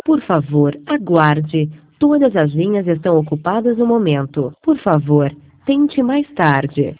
Por favor, aguarde. Todas as linhas estão ocupadas no momento. Por favor, tente mais tarde.